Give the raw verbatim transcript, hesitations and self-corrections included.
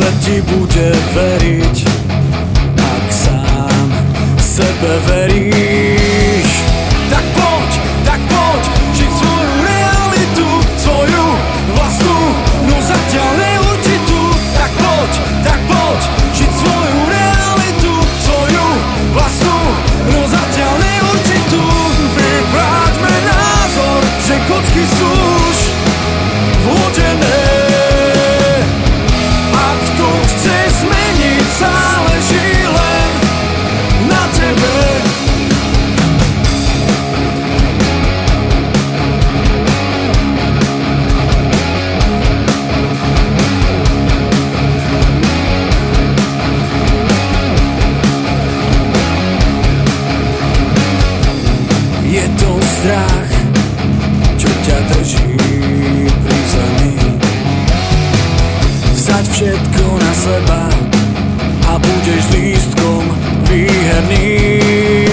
svet ti bude veriť, ak sám sebe veríš. Tak poď, tak poď, žiť svoju realitu, svoju vlastnú, no zatiaľ neurčitú. Tak poď, tak poď, žiť svoju realitu, svoju vlastnú, no zatiaľ neurčitú. Vyvráťme názor, že kocky sú už vhodené. Ak to chceš zmeniť, záleží len na tebe. Je to strach, čo ťa drží pri zemi. Vzaď všetko na seba a budeš lístkom výherný.